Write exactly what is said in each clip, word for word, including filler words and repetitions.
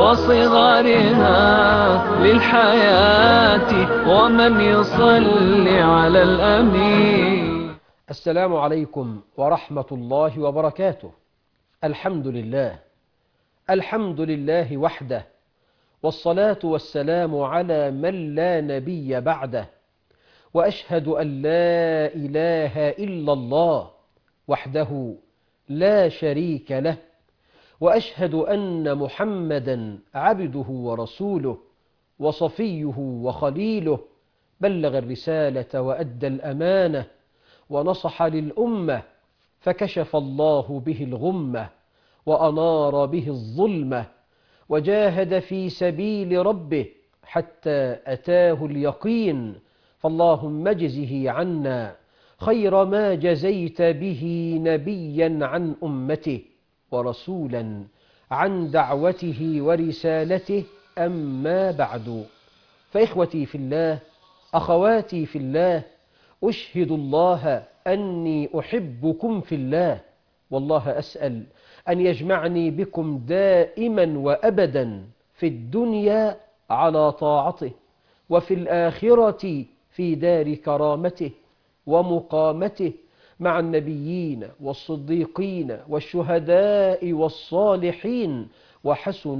وصغارها للحياة ومن يصلي على الأمين. السلام عليكم ورحمة الله وبركاته. الحمد لله الحمد لله وحده، والصلاة والسلام على من لا نبي بعده، وأشهد أن لا إله إلا الله وحده لا شريك له، وأشهد أن محمدا عبده ورسوله وصفيه وخليله، بلغ الرسالة وأدى الأمانة ونصح للأمة، فكشف الله به الغمة وأنار به الظلمة، وجاهد في سبيل ربه حتى أتاه اليقين. فاللهم اجزه عنا خير ما جزيت به نبيا عن أمته ورسولا عن دعوته ورسالته. أما بعد، فإخوتي في الله، أخواتي في الله، أشهد الله أني أحبكم في الله، والله أسأل أن يجمعني بكم دائما وأبدا في الدنيا على طاعته، وفي الآخرة في دار كرامته ومقامته مع النبيين والصديقين والشهداء والصالحين، وحسن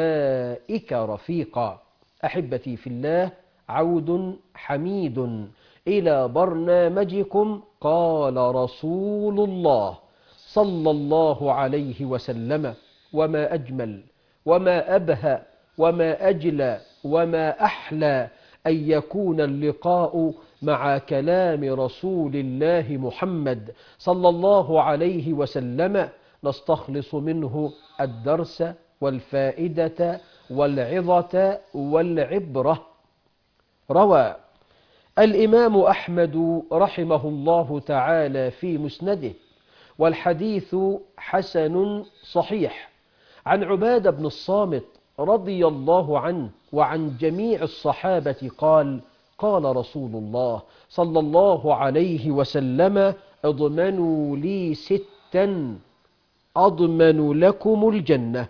أولئك رفيقا. أحبتي في الله، عود حميد إلى برنامجكم قال رسول الله صلى الله عليه وسلم. وما أجمل وما أبهى وما أجلى وما أحلى أن يكون اللقاء مع كلام رسول الله محمد صلى الله عليه وسلم، نستخلص منه الدرس والفائدة والعظة والعبرة. روى الإمام أحمد رحمه الله تعالى في مسنده، والحديث حسن صحيح، عن عبادة بن الصامت رضي الله عنه وعن جميع الصحابة قال: قال رسول الله صلى الله عليه وسلم: اضمنوا لي ستا أضمن لكم الجنة.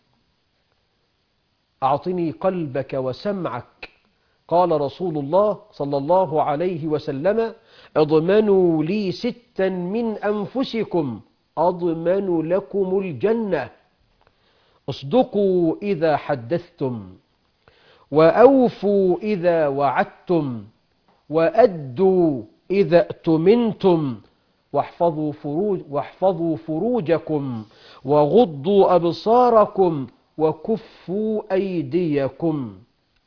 أعطني قلبك وسمعك. قال رسول الله صلى الله عليه وسلم: اضمنوا لي ستا من أنفسكم أضمن لكم الجنة. اصدقوا إذا حدثتم، وأوفوا إذا وعدتم، وأدوا إذا اؤتمنتم، واحفظوا فروج واحفظوا فروجكم، وغضوا أبصاركم، وكفوا أيديكم.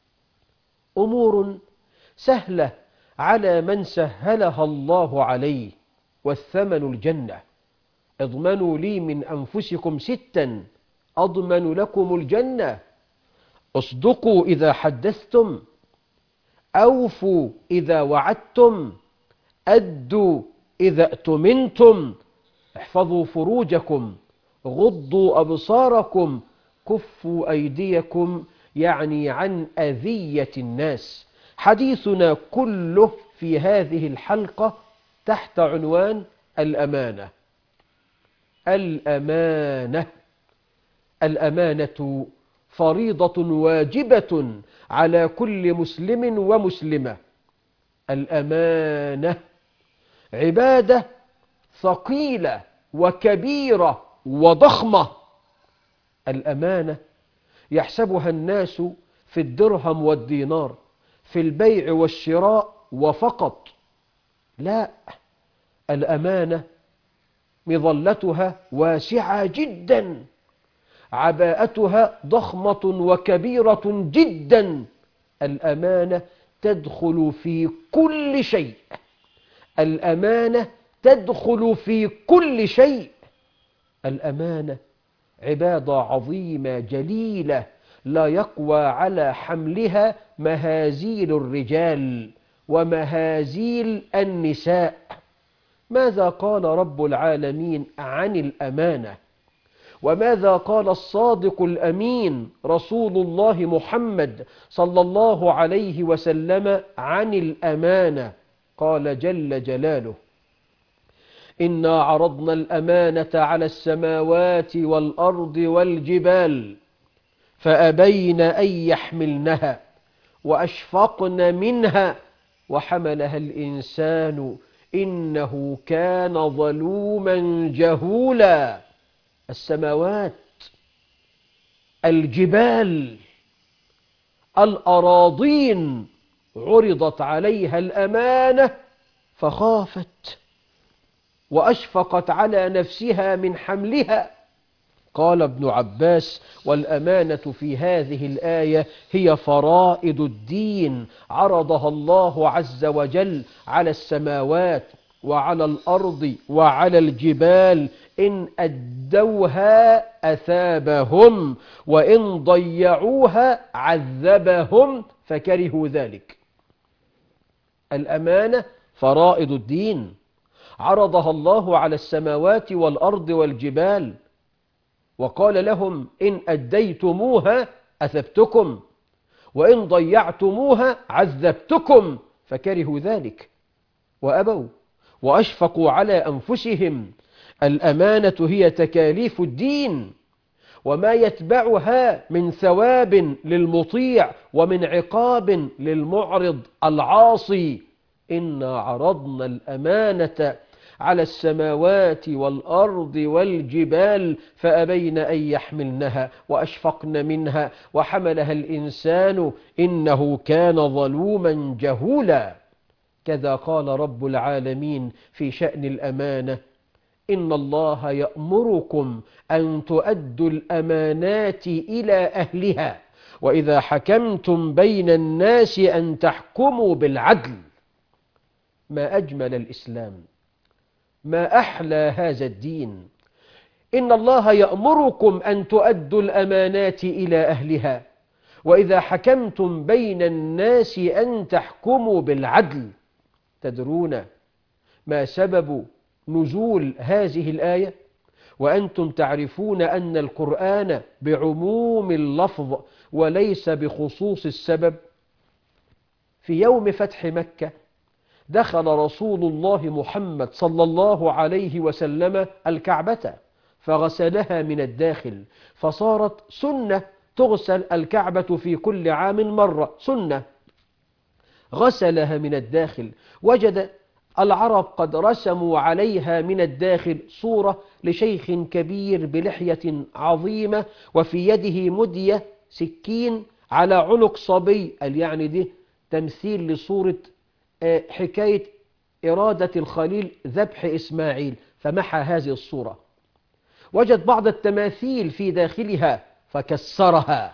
أمور سهلة على من سهلها الله عليه، والثمن الجنة. اضمنوا لي من أنفسكم ستا أضمن لكم الجنة: اصدقوا إذا حدثتم، أوفوا إذا وعدتم، أدوا إذا اؤتمنتم، احفظوا فروجكم، غضوا أبصاركم، كفوا أيديكم، يعني عن أذية الناس. حديثنا كله في هذه الحلقة تحت عنوان الأمانة. الأمانة الأمانة فريضة واجبة على كل مسلم ومسلمة. الأمانة عبادة ثقيلة وكبيرة وضخمة. الأمانة يحسبها الناس في الدرهم والدينار، في البيع والشراء وفقط. لا، الأمانة مظلتها واسعة جدا، عباءتها ضخمة وكبيرة جدا. الأمانة تدخل في كل شيء. الأمانة تدخل في كل شيء. الأمانة عبادة عظيمة جليلة لا يقوى على حملها مهازيل الرجال ومهازيل النساء. ماذا قال رب العالمين عن الأمانة؟ وماذا قال الصادق الأمين رسول الله محمد صلى الله عليه وسلم عن الأمانة؟ قال جل جلاله: إنا عرضنا الأمانة على السماوات والأرض والجبال فأبين أن يحملنها وأشفقن منها وحملها الإنسان إنه كان ظلوما جهولا. السماوات، الجبال، الأراضين عرضت عليها الأمانة فخافت وأشفقت على نفسها من حملها. قال ابن عباس: والأمانة في هذه الآية هي فرائض الدين عرضها الله عز وجل على السماوات وعلى الأرض وعلى الجبال، إن أدوها أثابهم وإن ضيعوها عذبهم فكرهوا ذلك. الأمانة فرائض الدين عرضها الله على السماوات والأرض والجبال، وقال لهم: إن أديتموها أثبتكم وإن ضيعتموها عذبتكم فكرهوا ذلك وأبوا وأشفقوا على أنفسهم. الأمانة هي تكاليف الدين وما يتبعها من ثواب للمطيع ومن عقاب للمعرض العاصي. إنا عرضنا الأمانة على السماوات والأرض والجبال فأبين أن يحملنها وأشفقن منها وحملها الإنسان إنه كان ظلوما جهولا. كذا قال رب العالمين في شأن الأمانة: إن الله يأمركم أن تؤدوا الأمانات إلى أهلها وإذا حكمتم بين الناس أن تحكموا بالعدل. ما أجمل الإسلام، ما أحلى هذا الدين. إن الله يأمركم أن تؤدوا الأمانات إلى أهلها وإذا حكمتم بين الناس أن تحكموا بالعدل. تدرون ما سبب نزول هذه الآية؟ وأنتم تعرفون أن القرآن بعموم اللفظ وليس بخصوص السبب. في يوم فتح مكة دخل رسول الله محمد صلى الله عليه وسلم الكعبة فغسلها من الداخل، فصارت سنة تغسل الكعبة في كل عام مرة، سنة. غسلها من الداخل، وجد العرب قد رسموا عليها من الداخل صورة لشيخ كبير بلحية عظيمة وفي يده مدية سكين على عنق صبي، يعني دي تمثيل لصورة حكاية إرادة الخليل ذبح إسماعيل، فمحى هذه الصورة. وجد بعض التماثيل في داخلها فكسرها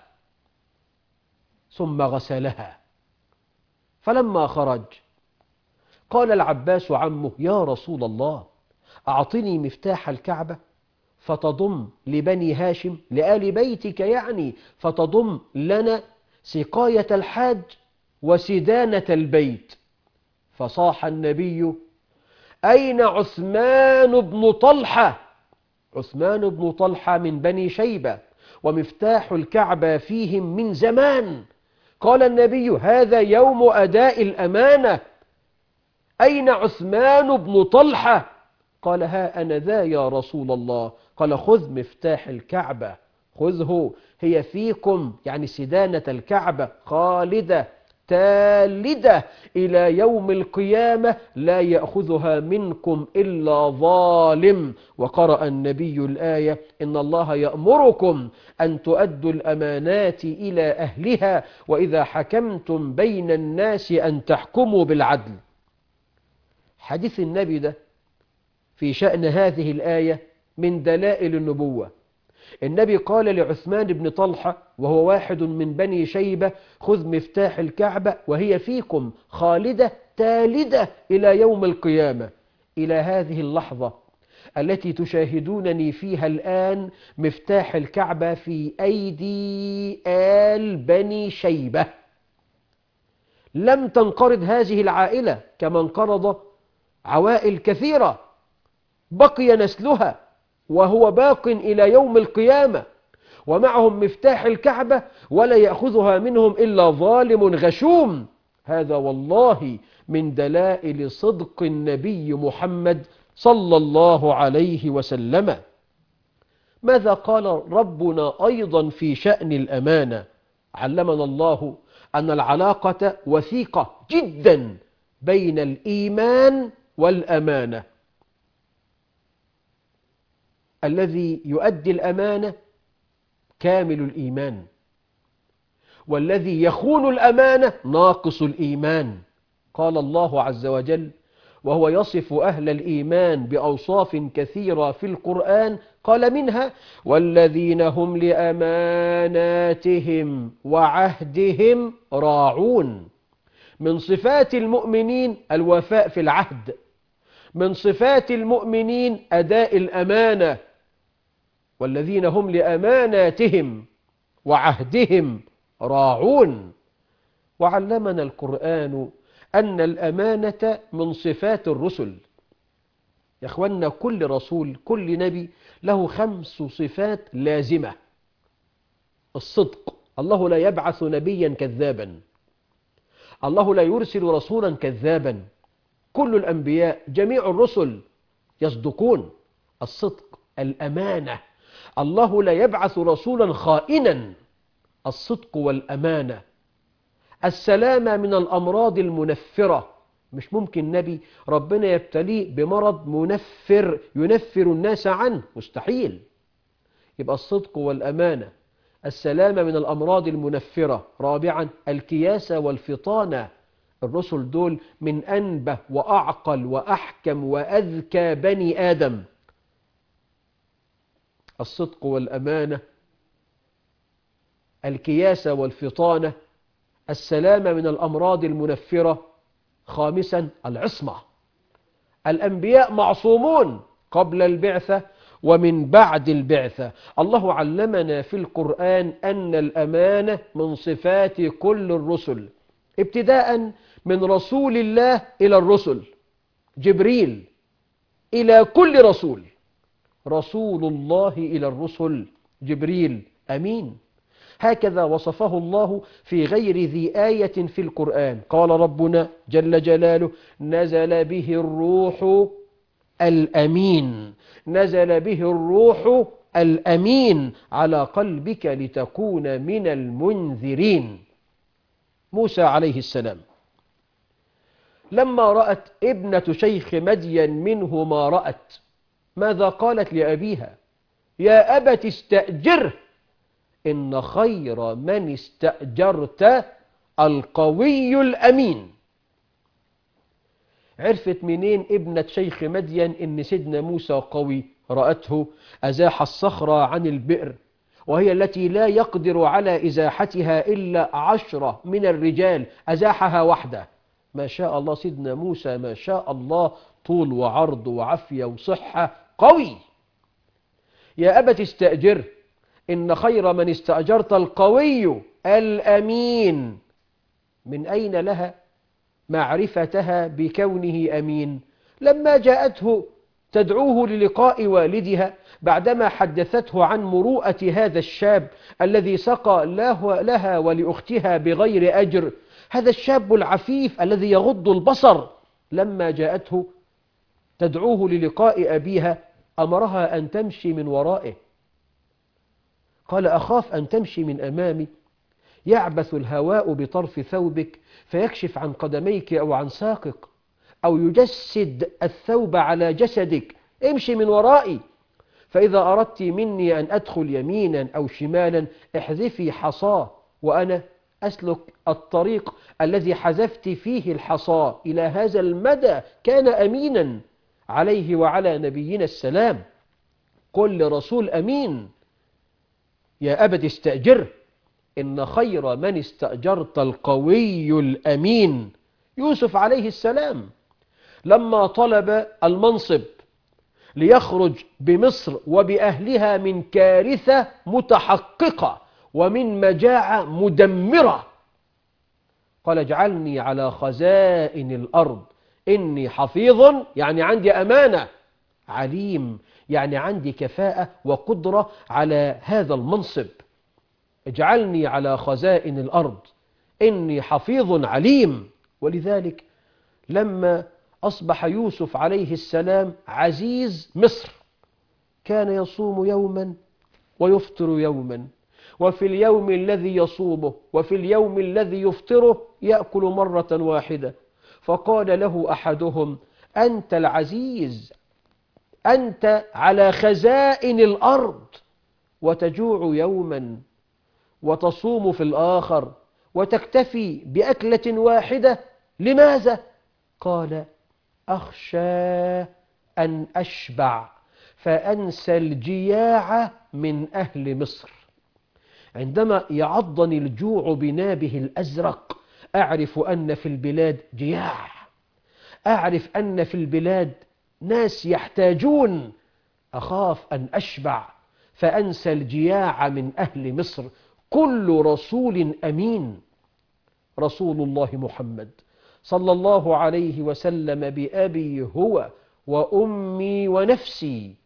ثم غسلها. فلما خرج قال العباس عمه: يا رسول الله، أعطني مفتاح الكعبة فتضم لبني هاشم، لآل بيتك يعني، فتضم لنا سقاية الحاج وسدانة البيت. فصاح النبي: أين عثمان بن طلحة؟ عثمان بن طلحة من بني شيبة ومفتاح الكعبة فيهم من زمان. قال النبي: هذا يوم أداء الأمانة، أين عثمان بن طلحة؟ قال: ها أنا ذا يا رسول الله. قال: خذ مفتاح الكعبة، خذه، هي فيكم، يعني سدانة الكعبة خالدة تالدة إلى يوم القيامة لا يأخذها منكم إلا ظالم. وقرأ النبي الآية: إن الله يأمركم أن تؤدوا الأمانات إلى أهلها وإذا حكمتم بين الناس أن تحكموا بالعدل. حديث النبي ده في شأن هذه الآية من دلائل النبوة. النبي قال لعثمان بن طلحة وهو واحد من بني شيبة: خذ مفتاح الكعبة وهي فيكم خالدة تالدة إلى يوم القيامة. إلى هذه اللحظة التي تشاهدونني فيها الآن مفتاح الكعبة في أيدي آل بني شيبة. لم تنقرض هذه العائلة كما انقرض عوائل كثيرة، بقي نسلها وهو باق إلى يوم القيامة ومعهم مفتاح الكعبة ولا يأخذها منهم إلا ظالم غشوم. هذا والله من دلائل صدق النبي محمد صلى الله عليه وسلم. ماذا قال ربنا أيضا في شأن الأمانة؟ علمنا الله أن العلاقة وثيقة جدا بين الإيمان والأمانة. الذي يؤدي الأمانة كامل الإيمان، والذي يخون الأمانة ناقص الإيمان. قال الله عز وجل وهو يصف أهل الإيمان بأوصاف كثيرة في القرآن، قال منها والذين هم لأماناتهم وعهدهم راعون. من صفات المؤمنين الوفاء في العهد، من صفات المؤمنين أداء الأمانة. والذين هم لأماناتهم وعهدهم راعون. وعلمنا القرآن أن الأمانة من صفات الرسل. يا أخوانا، كل رسول كل نبي له خمس صفات لازمة. الصدق، الله لا يبعث نبيا كذابا، الله لا يرسل رسولا كذابا. كل الأنبياء جميع الرسل يصدقون. الصدق، الأمانة، الله لا يبعث رسولا خائنا. الصدق والأمانة. السلامة من الأمراض المنفرة. مش ممكن نبي ربنا يبتليه بمرض منفر ينفر الناس عنه، مستحيل. يبقى الصدق والأمانة. السلامة من الأمراض المنفرة. رابعا الكياسة والفطانة. الرسل دول من أنبه وأعقل وأحكم وأذكى بني آدم. الصدق والأمانة، الكياسة والفطانة، السلامة من الأمراض المنفرة. خامسا العصمة. الأنبياء معصومون قبل البعثة ومن بعد البعثة. الله علمنا في القرآن أن الأمانة من صفات كل الرسل، ابتداء من رسول الله إلى الرسل. جبريل إلى كل رسول، رسول الله إلى الرسل جبريل أمين. هكذا وصفه الله في غير ذي آية في القرآن. قال ربنا جل جلاله نزل به الروح الأمين. نزل به الروح الأمين على قلبك لتكون من المنذرين. موسى عليه السلام لما رأت ابنة شيخ مدين منه ما رأت، ماذا قالت لأبيها؟ يا أبت استأجره إن خير من استأجرت القوي الأمين. عرفت منين ابنة شيخ مدين إن سيدنا موسى قوي؟ رأته أزاح الصخرة عن البئر، وهي التي لا يقدر على إزاحتها إلا عشرة من الرجال، أزاحها وحده. ما شاء الله سيدنا موسى ما شاء الله، طول وعرض وعافية وصحة، قوي. يا أبت استأجر إن خير من استأجرت القوي الأمين. من أين لها معرفتها بكونه أمين؟ لما جاءته تدعوه للقاء والدها بعدما حدثته عن مروءة هذا الشاب الذي سقى له لها ولأختها بغير أجر، هذا الشاب العفيف الذي يغض البصر. لما جاءته تدعوه للقاء أبيها أمرها أن تمشي من ورائه. قال أخاف أن تمشي من أمامي يعبث الهواء بطرف ثوبك فيكشف عن قدميك أو عن ساقك، أو يجسد الثوب على جسدك. امشي من ورائي، فإذا أردت مني أن أدخل يمينا أو شمالا احذفي حصاه وأنا أسلك الطريق الذي حذفت فيه الحصى. إلى هذا المدى كان أمينا عليه وعلى نبينا السلام. كل رسول أمين. يا أبت استأجر إن خير من استأجرت القوي الأمين. يوسف عليه السلام لما طلب المنصب ليخرج بمصر وبأهلها من كارثة متحققة ومن مجاعة مدمرة، قال اجعلني على خزائن الأرض إني حفيظ، يعني عندي أمانة، عليم يعني عندي كفاءة وقدرة على هذا المنصب. اجعلني على خزائن الأرض إني حفيظ عليم. ولذلك لما أصبح يوسف عليه السلام عزيز مصر كان يصوم يوما ويفطر يوما، وفي اليوم الذي يصومه وفي اليوم الذي يفطره يأكل مرة واحدة. فقال له أحدهم: أنت العزيز، أنت على خزائن الأرض، وتجوع يوما وتصوم في الآخر وتكتفي بأكلة واحدة، لماذا؟ قال: أخشى أن أشبع فأنسى الجياع من أهل مصر. عندما يعضني الجوع بنابه الأزرق أعرف أن في البلاد جياع، أعرف أن في البلاد ناس يحتاجون، أخاف أن أشبع فأنسى الجياع من أهل مصر. كل رسول أمين رسول الله محمد صلى الله عليه وسلم بأبي هو وأمي ونفسي.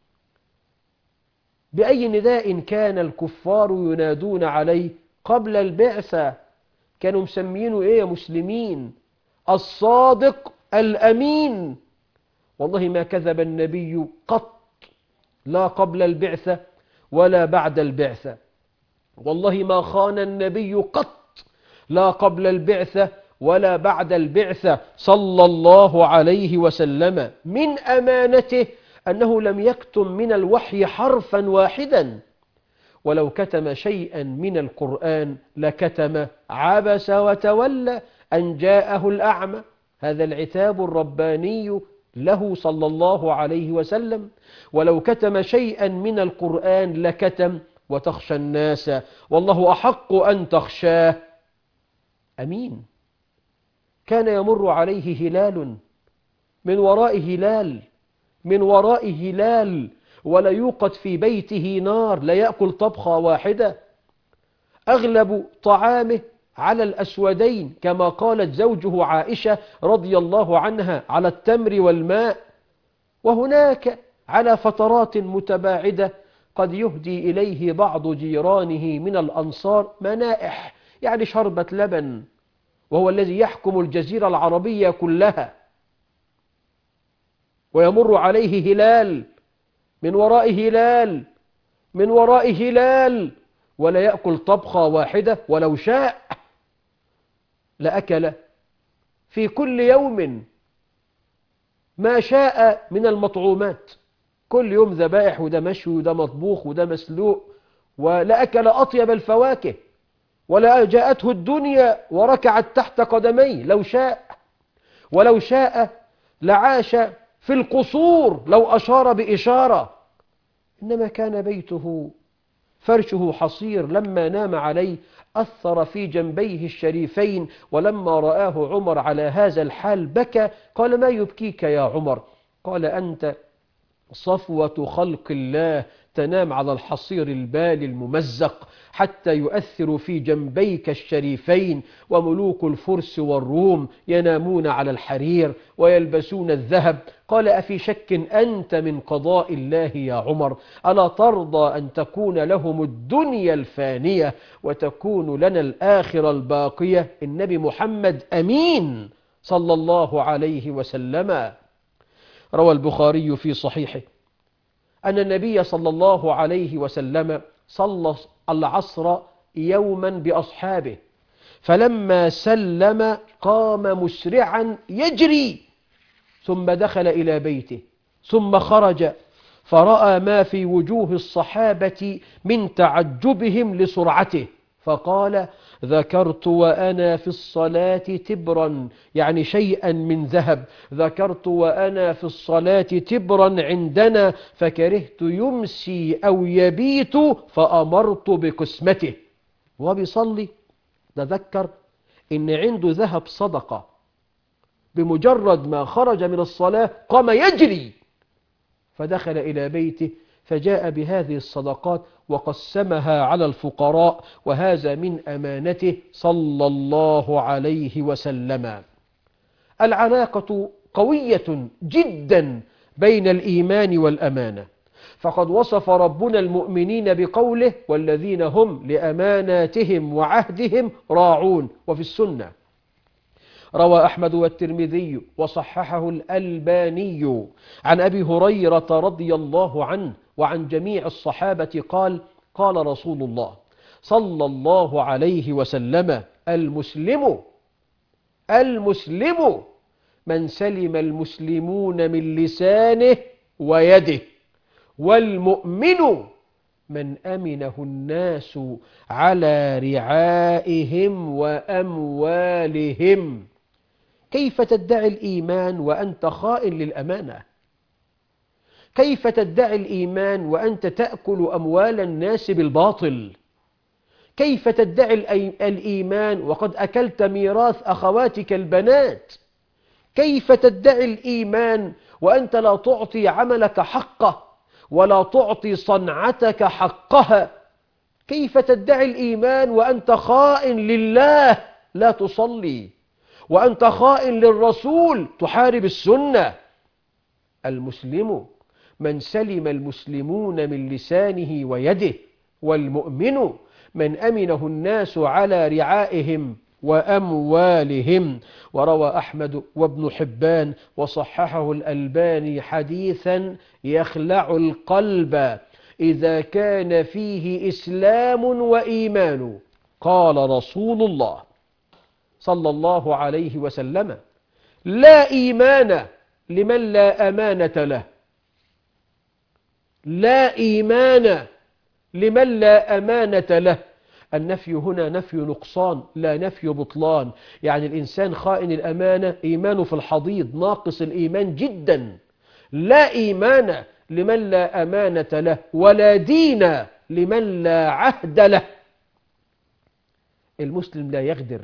بأي نداء كان الكفار ينادون عليه قبل البعثة؟ كانوا مسمينه إيه يا مسلمين؟ الصادق الأمين. والله ما كذب النبي قط، لا قبل البعثة ولا بعد البعثة. والله ما خان النبي قط، لا قبل البعثة ولا بعد البعثة صلى الله عليه وسلم. من أمانته أنه لم يكتم من الوحي حرفا واحدا، ولو كتم شيئا من القرآن لكتم عبس وتولى أن جاءه الأعمى. هذا العتاب الرباني له صلى الله عليه وسلم. ولو كتم شيئا من القرآن لكتم وتخشى الناس والله أحق أن تخشاه. أمين. كان يمر عليه هلال، من وراء هلال، من وراء هلال، ولا يوقد في بيته نار، لا يأكل طبخة واحدة. أغلب طعامه على الأسودين كما قالت زوجه عائشة رضي الله عنها على التمر والماء. وهناك على فترات متباعدة قد يهدي إليه بعض جيرانه من الأنصار منائح، يعني شربة لبن، وهو الذي يحكم الجزيرة العربية كلها. ويمر عليه هلال، من وراء هلال، من وراء هلال، ولا يأكل طبخة واحدة. ولو شاء لأكل في كل يوم ما شاء من المطعومات، كل يوم ذبائح، وده مشوي وده مطبوخ وده مسلوق، ولأكل أطيب الفواكه، ولا جاءته الدنيا وركعت تحت قدميه لو شاء. ولو شاء لعاش في القصور لو أشار بإشارة. إنما كان بيته فرشه حصير، لما نام عليه أثر في جنبيه الشريفين. ولما رآه عمر على هذا الحال بكى. قال: ما يبكيك يا عمر؟ قال: أنت صفوة خلق الله، تنام على الحصير البالي الممزق حتى يؤثر في جنبيك الشريفين. وملوك الفرس والروم ينامون على الحرير ويلبسون الذهب. قال: أفي شك أنت من قضاء الله يا عمر؟ ألا ترضى أن تكون لهم الدنيا الفانية وتكون لنا الآخرة الباقية؟ النبي محمد أمين صلى الله عليه وسلم. روى البخاري في صحيحه أن النبي صلى الله عليه وسلم صلى العصر يوما بأصحابه، فلما سلم قام مسرعا يجري، ثم دخل إلى بيته، ثم خرج فرأى ما في وجوه الصحابة من تعجبهم لسرعته، فقال: ذكرت وأنا في الصلاة تبرا، يعني شيئا من ذهب، ذكرت وأنا في الصلاة تبرا عندنا فكرهت يمسي أو يبيت فأمرت بقسمته. وبيصلي تذكر إن عنده ذهب صدقة، بمجرد ما خرج من الصلاة قام يجري، فدخل إلى بيته فجاء بهذه الصدقات وقسمها على الفقراء، وهذا من أمانته صلى الله عليه وسلم. العلاقة قوية جدا بين الإيمان والأمانة، فقد وصف ربنا المؤمنين بقوله: والذين هم لأماناتهم وعهدهم راعون. وفي السنة روى أحمد والترمذي وصححه الألباني عن أبي هريرة رضي الله عنه وعن جميع الصحابة قال: قال رسول الله صلى الله عليه وسلم: المسلم المسلم من سلم المسلمون من لسانه ويده، والمؤمن من أمنه الناس على رعائهم وأموالهم. كيف تدعي الإيمان وأنت خائن للأمانة؟ كيف تدعي الإيمان وأنت تأكل أموال الناس بالباطل؟ كيف تدعي الإيمان وقد أكلت ميراث أخواتك البنات؟ كيف تدعي الإيمان وأنت لا تعطي عملك حقه ولا تعطي صنعتك حقها؟ كيف تدعي الإيمان وأنت خائن لله لا تصلي، وأنت خائن للرسول تحارب السنة؟ المسلم من سلم المسلمون من لسانه ويده، والمؤمن من أمنه الناس على رعائهم وأموالهم. وروى أحمد وابن حبان وصححه الألباني حديثا يخلع القلب إذا كان فيه إسلام وإيمان. قال رسول الله صلى الله عليه وسلم: لا إيمان لمن لا أمانة له. لا إيمان لمن لا أمانة له. النفي هنا نفي نقصان لا نفي بطلان، يعني الإنسان خائن الأمانة إيمانه في الحضيض، ناقص الإيمان جدا. لا إيمان لمن لا أمانة له، ولا دين لمن لا عهد له. المسلم لا يغدر،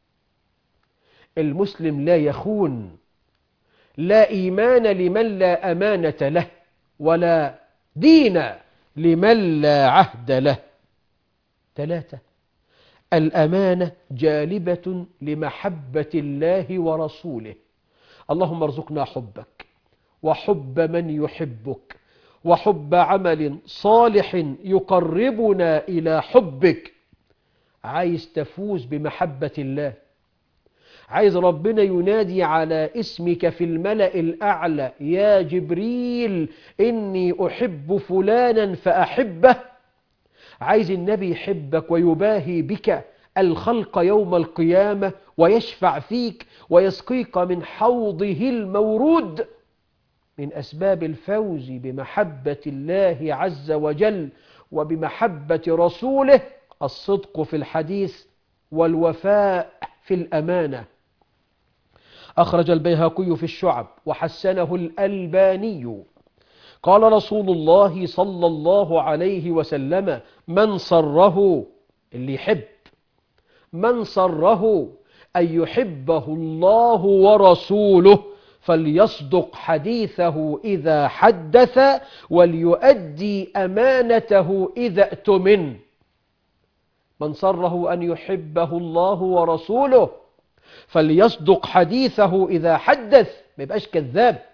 المسلم لا يخون. لا إيمان لمن لا أمانة له، ولا دين لمن لا عهد له. ثلاثة: الأمانة جالبة لمحبة الله ورسوله. اللهم ارزقنا حبك وحب من يحبك وحب عمل صالح يقربنا إلى حبك. عايز تفوز بمحبة الله، عايز ربنا ينادي على اسمك في الملأ الأعلى: يا جبريل إني أحب فلانا فأحبه. عايز النبي يحبك ويباهي بك الخلق يوم القيامة ويشفع فيك ويسقيك من حوضه المورود. من أسباب الفوز بمحبة الله عز وجل وبمحبة رسوله الصدق في الحديث والوفاء في الأمانة. أخرج البيهقي في الشعب وحسنه الألباني. قال رسول الله صلى الله عليه وسلم: من صره، اللي يحب، من صره أن يحبه الله ورسوله فليصدق حديثه إذا حدث وليؤدي أمانته إذا اؤتمن. من صره أن يحبه الله ورسوله فليصدق حديثه إذا حدث، ما يبقاش كذاب،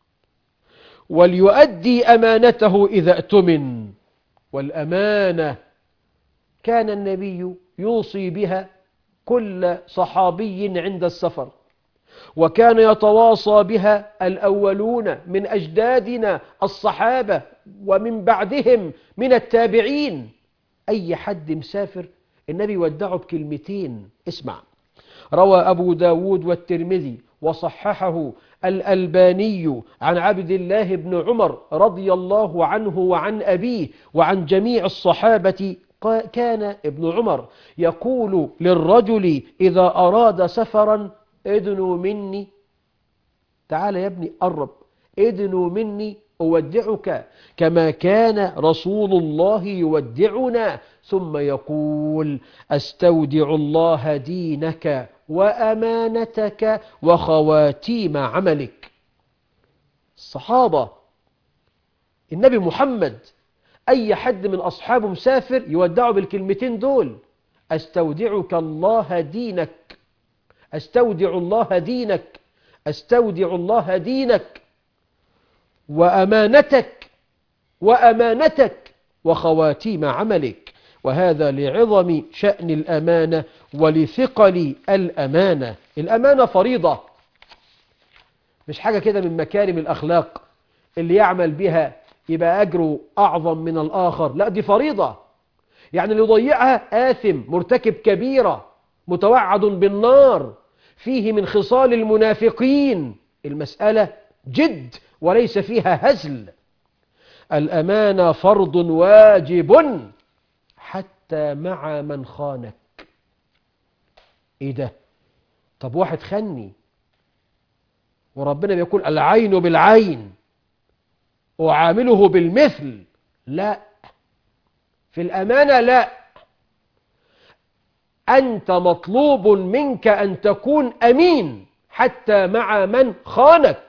وليؤدي أمانته إذا اؤتمن. والأمانة كان النبي يوصي بها كل صحابي عند السفر، وكان يتواصى بها الأولون من أجدادنا الصحابة ومن بعدهم من التابعين. أي حد مسافر النبي يودعه بكلمتين. اسمع: روى أبو داود والترمذي وصححه الألباني عن عبد الله بن عمر رضي الله عنه وعن أبيه وعن جميع الصحابة. كان ابن عمر يقول للرجل إذا أراد سفرا: ادنوا مني، تعال يا ابني قرب، ادنوا مني أودعك، كما كان رسول الله يودعنا. ثم يقول: استودع الله دينك وأمانتك وخواتيم عملك. الصحابة، النبي محمد، أي حد من أصحابه مسافر يودعه بالكلمتين دول: استودعك الله دينك، استودع الله دينك، استودع الله دينك وأمانتك وأمانتك وخواتيم عملك. وهذا لعظم شأن الأمانة ولثقل الأمانة. الأمانة فريضة، مش حاجة كده من مكارم الأخلاق اللي يعمل بها يبقى أجره أعظم من الآخر، لا، دي فريضة. يعني اللي يضيعها آثم مرتكب كبيرة متوعد بالنار، فيه من خصال المنافقين. المسألة جد وليس فيها هزل. الأمانة فرض واجب حتى مع من خانك. إيه ده؟ طب واحد خني وربنا بيقول العين بالعين وعامله بالمثل. لا، في الأمانة لا، أنت مطلوب منك أن تكون أمين حتى مع من خانك.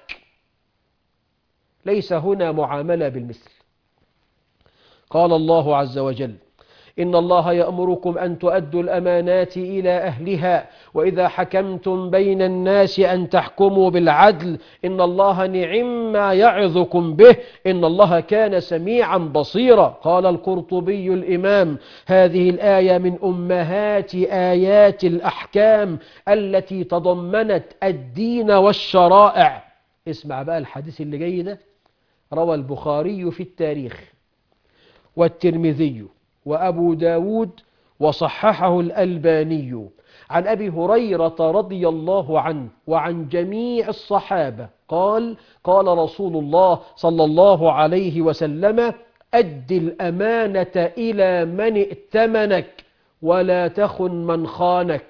ليس هنا معاملة بالمثل. قال الله عز وجل إن الله يأمركم أن تؤدوا الأمانات إلى أهلها وإذا حكمتم بين الناس أن تحكموا بالعدل إن الله نعم ما يعظكم به إن الله كان سميعا بصيرا. قال القرطبي الإمام هذه الآية من أمهات آيات الأحكام التي تضمنت الدين والشرائع. اسمع بقى الحديث اللي جاي ده. روى البخاري في التاريخ والترمذي وأبو داود وصححه الألباني عن أبي هريرة رضي الله عنه وعن جميع الصحابة قال قال رسول الله صلى الله عليه وسلم أد الأمانة إلى من ائتمنك ولا تخن من خانك.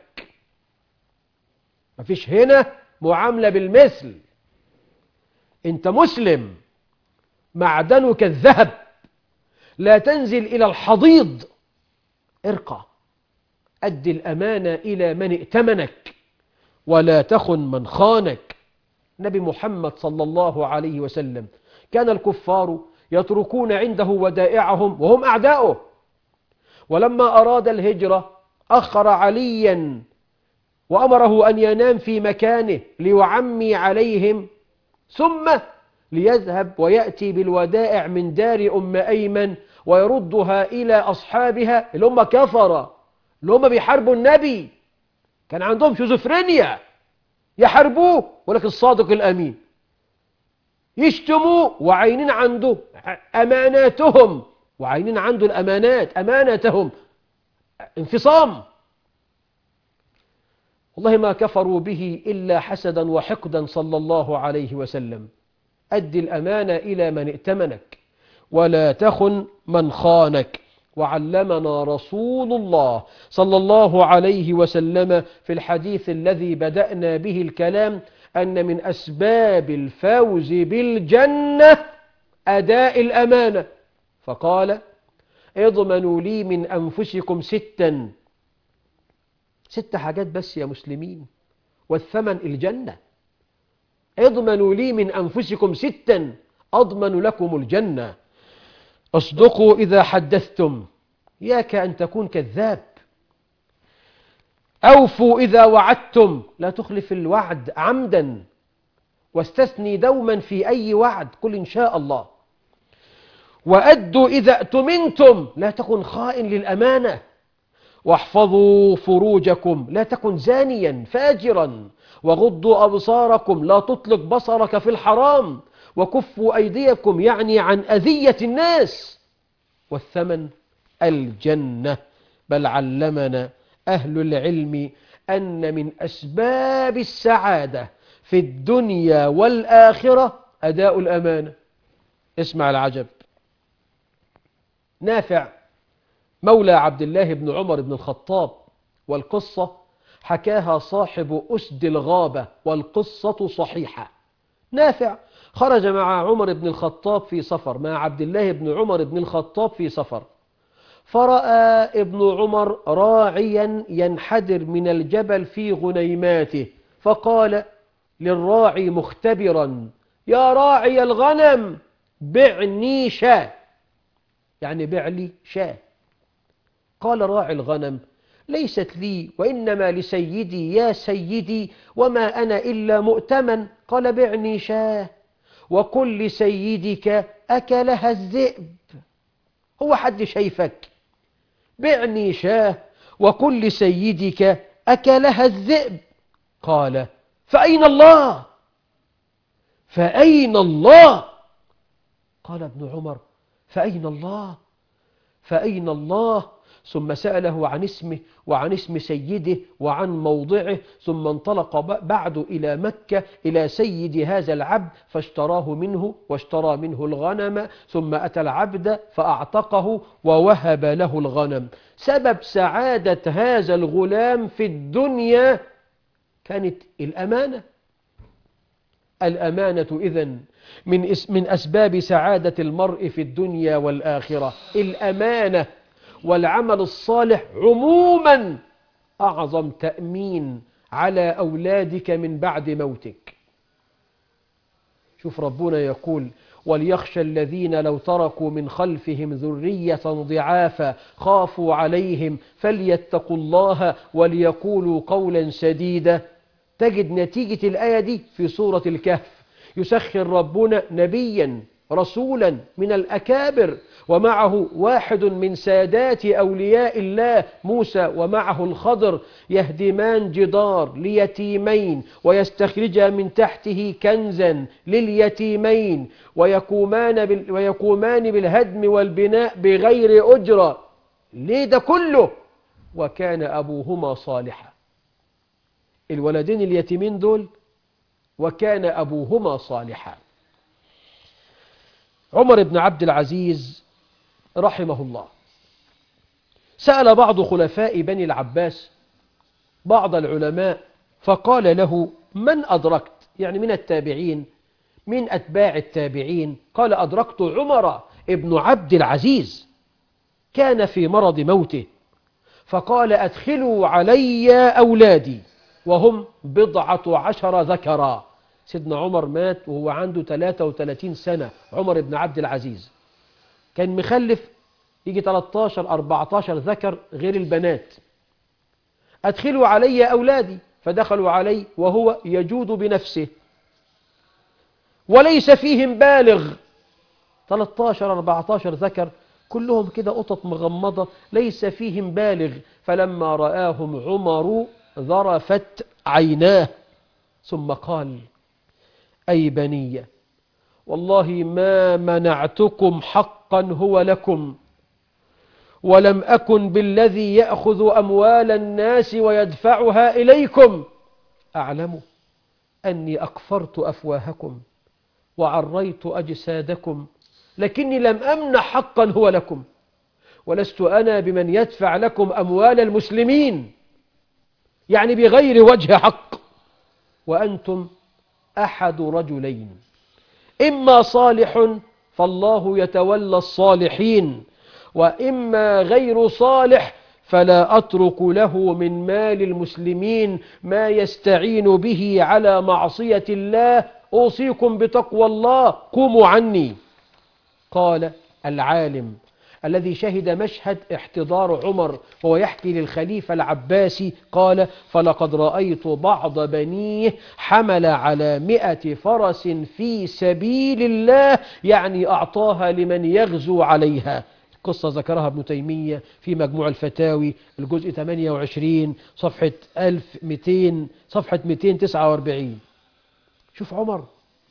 مفيش هنا معاملة بالمثل. أنت مسلم معدنك الذهب لا تنزل إلى الحضيض، ارقى. أد الأمانة إلى من ائتمنك ولا تخن من خانك. نبي محمد صلى الله عليه وسلم كان الكفار يتركون عنده ودائعهم وهم أعداؤه، ولما أراد الهجرة أخر عليا وأمره أن ينام في مكانه ليعمي عليهم ثم ليذهب ويأتي بالودائع من دار أم أيمن ويردها إلى أصحابها اللي هم كفرة اللي هم بيحاربوا النبي. كان عندهم شيزوفرينيا، يحاربوه ولكن الصادق الأمين، يشتموه وعينين عنده أماناتهم وعينين عنده الأمانات أماناتهم. انفصام. والله ما كفروا به إلا حسدا وحقدا صلى الله عليه وسلم. أد الأمانة إلى من ائتمنك ولا تخن من خانك. وعلمنا رسول الله صلى الله عليه وسلم في الحديث الذي بدأنا به الكلام أن من أسباب الفوز بالجنة أداء الأمانة، فقال اضمنوا لي من أنفسكم ستا. ست حاجات بس يا مسلمين والثمن الجنة. اضمنوا لي من أنفسكم ستا أضمن لكم الجنة. اصدقوا إذا حدثتم، إياك أن تكون كذاب. أوفوا إذا وعدتم، لا تخلف الوعد عمدا. واستثني دوما في أي وعد، قل إن شاء الله. وأدوا إذا اؤتمنتم، لا تكن خائن للأمانة. واحفظوا فروجكم، لا تكن زانيا فاجرا. وغضوا أبصاركم، لا تطلق بصرك في الحرام. وكفوا أيديكم، يعني عن أذية الناس. والثمن الجنة. بل علمنا أهل العلم أن من أسباب السعادة في الدنيا والآخرة أداء الأمانة. اسمع العجب. نافع مولى عبد الله بن عمر بن الخطاب، والقصة حكاها صاحب أسد الغابة، والقصة صحيحة. نافع خرج مع عمر بن الخطاب في سفر، مع عبد الله بن عمر بن الخطاب في سفر، فرأى ابن عمر راعيا ينحدر من الجبل في غنيماته، فقال للراعي مختبرا يا راعي الغنم بعني شاة، يعني بع لي شاة. قال راعي الغنم ليست لي وإنما لسيدي يا سيدي وما أنا إلا مؤتمن. قال بعني شاة وقل لسيدك أكلها الذئب. هو حد شايفك؟ بعني شاة وقل لسيدك أكلها الذئب. قال فأين الله؟ فأين الله؟ قال ابن عمر فأين الله؟ فأين الله؟ ثم سأله عن اسمه وعن اسم سيده وعن موضعه، ثم انطلق بعد إلى مكة إلى سيد هذا العبد فاشتراه منه واشترى منه الغنم، ثم أتى العبد فأعتقه ووهب له الغنم. سبب سعادة هذا الغلام في الدنيا كانت الأمانة. الأمانة إذن من من أسباب سعادة المرء في الدنيا والآخرة. الأمانة والعمل الصالح عموما أعظم تأمين على أولادك من بعد موتك. شوف ربنا يقول: وليخشى الذين لو تركوا من خلفهم ذرية ضعافا خافوا عليهم فليتقوا الله وليقولوا قولا سديدا. تجد نتيجة الآية دي في سورة الكهف. يسخر ربنا نبيا رسولا من الأكابر ومعه واحد من سادات أولياء الله موسى ومعه الخضر، يهدمان جدار ليتيمين ويستخرجا من تحته كنزا لليتيمين ويقومان, بال ويقومان بالهدم والبناء بغير أجرة. ليه ده كله؟ وكان أبوهما صالحا. الولدين اليتيمين دول وكان أبوهما صالحا. عمر بن عبد العزيز رحمه الله سأل بعض خلفاء بني العباس بعض العلماء فقال له: من أدركت؟ يعني من التابعين، من أتباع التابعين. قال: أدركت عمر بن عبد العزيز كان في مرض موته، فقال: أدخلوا علي أولادي وهم بضعة عشر ذكرا. سيدنا عمر مات وهو عنده ثلاثة وثلاثين سنة. عمر بن عبد العزيز كان مخلف يجي ثلاثة عشر أربعة عشر ذكر غير البنات. أدخلوا علي أولادي، فدخلوا علي وهو يجود بنفسه وليس فيهم بالغ. ثلاثة عشر أربعة عشر ذكر كلهم كده قطط مغمضة ليس فيهم بالغ. فلما رآهم عمر ذرفت عيناه ثم قال: أي بني، والله ما منعتكم حقا هو لكم، ولم أكن بالذي يأخذ أموال الناس ويدفعها إليكم. أعلم أني أكفرت أفواهكم وعريت أجسادكم، لكني لم أمنع حقا هو لكم، ولست أنا بمن يدفع لكم أموال المسلمين، يعني بغير وجه حق. وأنتم أحد رجلين: إما صالح فالله يتولى الصالحين، وإما غير صالح فلا أترك له من مال المسلمين ما يستعين به على معصية الله. أوصيكم بتقوى الله، قوموا عني. قال العالم الذي شهد مشهد احتضار عمر وهو يحكي للخليفة العباسي، قال: فلقد رأيت بعض بنيه حمل على مئة فرس في سبيل الله، يعني أعطاها لمن يغزو عليها. قصة ذكرها ابن تيمية في مجموع الفتاوي الجزء ثمانية وعشرين صفحة ألف ومئتين صفحة مئتين وتسعة وأربعين. شوف عمر،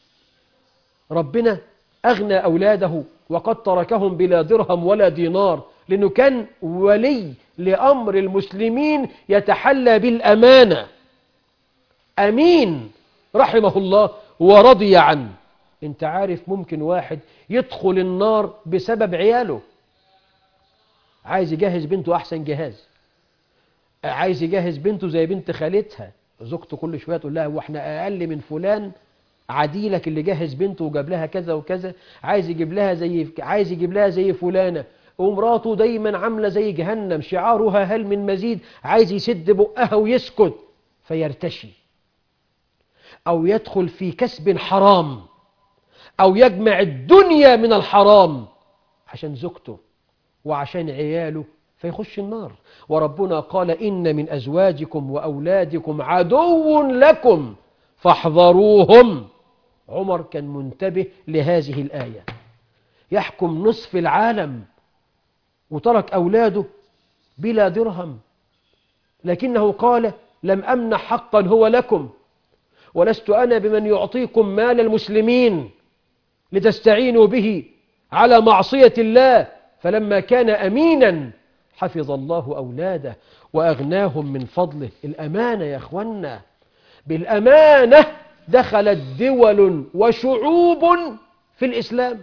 ربنا أغنى أولاده وقد تركهم بلا درهم ولا دينار، لأنه كان ولي لأمر المسلمين يتحلى بالأمانة. أمين رحمه الله ورضي عنه. انت عارف ممكن واحد يدخل النار بسبب عياله، عايز يجهز بنته أحسن جهاز، عايز يجهز بنته زي بنت خالتها، زوجته كل شوية تقول لها: واحنا أقل من فلان؟ عديلك اللي جهز بنته وجاب لها كذا وكذا، عايز يجيب لها زي عايز يجيب لها زي فلانة، ومراته دايما عاملة زي جهنم شعارها هل من مزيد، عايز يسد بقها ويسكت فيرتشي، أو يدخل في كسب حرام، أو يجمع الدنيا من الحرام عشان زوجته وعشان عياله فيخش النار. وربنا قال: إن من أزواجكم وأولادكم عدو لكم فاحذروهم. عمر كان منتبه لهذه الآية. يحكم نصف العالم وترك أولاده بلا درهم، لكنه قال: لم أمنع حقا هو لكم، ولست أنا بمن يعطيكم مال المسلمين لتستعينوا به على معصية الله. فلما كان أمينا حفظ الله أولاده وأغناهم من فضله. الأمانة يا أخوانا، بالأمانة دخلت دول وشعوب في الإسلام.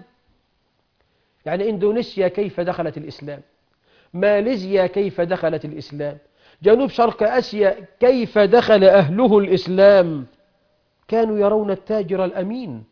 يعني إندونيسيا كيف دخلت الإسلام، ماليزيا كيف دخلت الإسلام، جنوب شرق آسيا كيف دخل أهله الإسلام. كانوا يرون التاجر الأمين،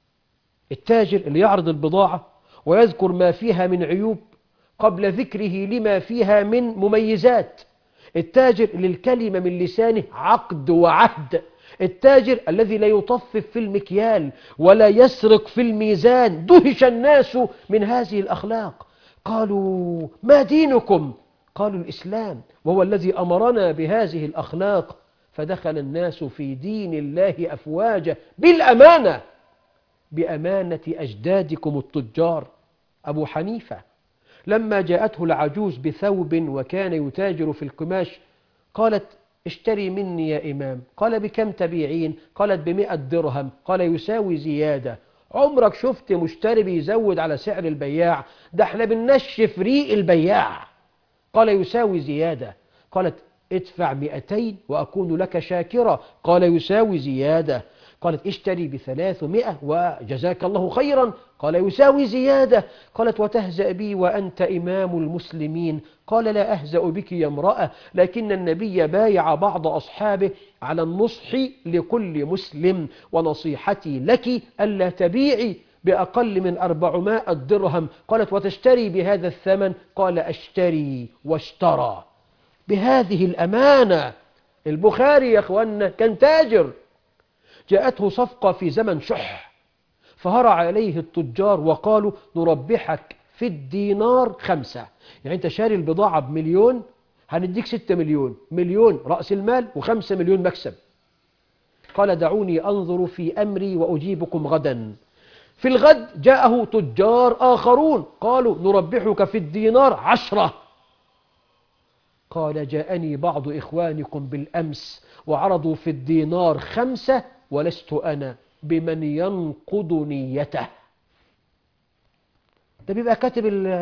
التاجر اللي يعرض البضاعة ويذكر ما فيها من عيوب قبل ذكره لما فيها من مميزات، التاجر للكلمة من لسانه عقد وعهد، التاجر الذي لا يطفف في المكيال ولا يسرق في الميزان. دهش الناس من هذه الأخلاق، قالوا ما دينكم؟ قالوا الإسلام، وهو الذي أمرنا بهذه الأخلاق. فدخل الناس في دين الله أفواجا بالأمانة، بأمانة أجدادكم التجار. أبو حنيفة لما جاءته العجوز بثوب وكان يتاجر في القماش قالت اشتري مني يا إمام. قال بكم تبيعين؟ قالت بمئة درهم. قال يساوي زيادة. عمرك شفت مشتري بيزود على سعر البياع؟ ده احنا بننشف ريق البياع. قال يساوي زيادة. قالت ادفع مئتين وأكون لك شاكرة. قال يساوي زيادة. قالت اشتري بثلاثمائة وجزاك الله خيرا. قال يساوي زيادة. قالت وتهزأ بي وأنت إمام المسلمين. قال لا أهزأ بك يا امرأة، لكن النبي بايع بعض أصحابه على النصح لكل مسلم، ونصيحتي لك ألا تبيعي بأقل من أربعمائة درهم. قالت وتشتري بهذا الثمن؟ قال أشتري، واشترى بهذه الأمانة. البخاري يا أخوانا كان تاجر، جاءته صفقة في زمن شح، فهرع عليه التجار وقالوا نربحك في الدينار خمسة. يعني أنت شاري البضاعة بمليون، هنديك ستة مليون، مليون رأس المال وخمسة مليون مكسب. قال دعوني أنظر في أمري وأجيبكم غدا. في الغد جاءه تجار آخرون قالوا نربحك في الدينار عشرة. قال جاءني بعض إخوانكم بالأمس وعرضوا في الدينار خمسة، ولست أنا بمن ينقض نيته. ده بيبقى كاتب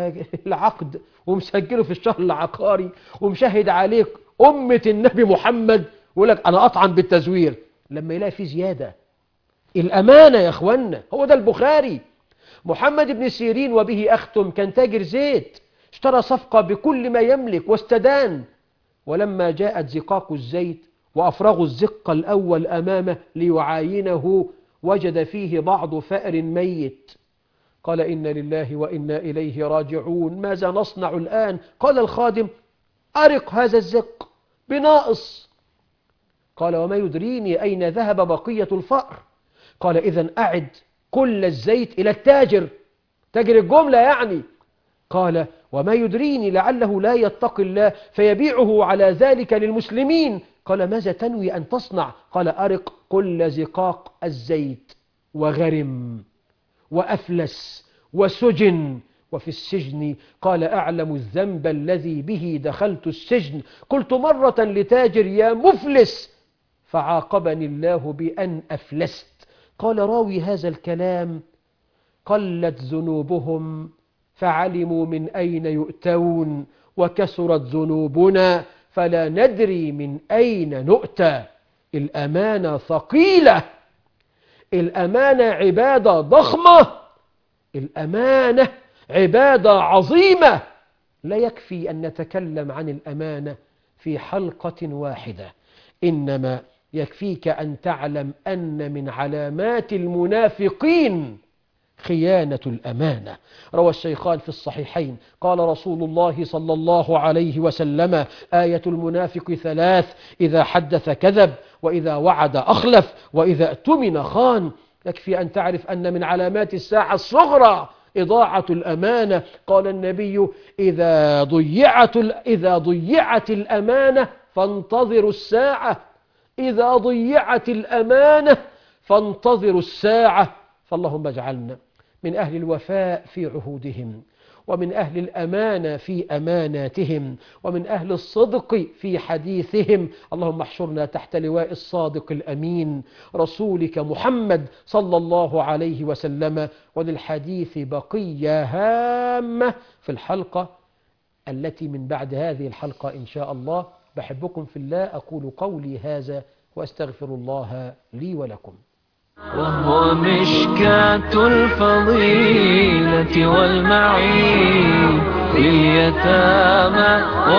العقد ومسجله في الشهر العقاري ومشهد عليك أمة النبي محمد، ويقول لك أنا أطعن بالتزوير لما يلاقي فيه زيادة. الأمانة يا أخوانا، هو ده البخاري. محمد بن سيرين وبه أختم كان تاجر زيت، اشترى صفقة بكل ما يملك واستدان، ولما جاءت زقاق الزيت وأفرغوا الزق الأول أمامه ليعاينه وجد فيه بعض فأر ميت. قال إنا لله وإنا إليه راجعون، ماذا نصنع الآن؟ قال الخادم أرق هذا الزق بناقص. قال وما يدريني أين ذهب بقية الفأر؟ قال إذن أعد كل الزيت إلى التاجر، تاجر الجملة يعني. قال وما يدريني لعله لا يتقي الله فيبيعه على ذلك للمسلمين. قال ماذا تنوي أن تصنع؟ قال أرق كل زقاق الزيت، وغرم وأفلس وسجن، وفي السجن قال أعلم الذنب الذي به دخلت السجن، قلت مرة لتاجر يا مفلس فعاقبني الله بأن أفلست. قال راوي هذا الكلام قلت ذنوبهم فعلموا من أين يؤتون، وكثرت ذنوبنا فلا ندري من أين نؤتى. الأمانة ثقيلة، الأمانة عبادة ضخمة، الأمانة عبادة عظيمة. لا يكفي أن نتكلم عن الأمانة في حلقة واحدة، إنما يكفيك أن تعلم أن من علامات المنافقين خيانة الأمانة. روى الشيخان في الصحيحين قال رسول الله صلى الله عليه وسلم آية المنافق ثلاث: إذا حدث كذب، وإذا وعد أخلف، وإذا اؤتمن خان. يكفي أن تعرف أن من علامات الساعة الصغرى إضاعة الأمانة. قال النبي إذا ضيعت, إذا ضيعت الأمانة فانتظروا الساعة، إذا ضيعت الأمانة فانتظروا الساعة. فاللهم اجعلنا من أهل الوفاء في عهودهم، ومن أهل الأمانة في أماناتهم، ومن أهل الصدق في حديثهم. اللهم احشرنا تحت لواء الصادق الأمين رسولك محمد صلى الله عليه وسلم. وللحديث بقية هامة في الحلقة التي من بعد هذه الحلقة إن شاء الله. بحبكم في الله، أقول قولي هذا وأستغفر الله لي ولكم. وهو مشكاة الفضيلة والمعين لليتامى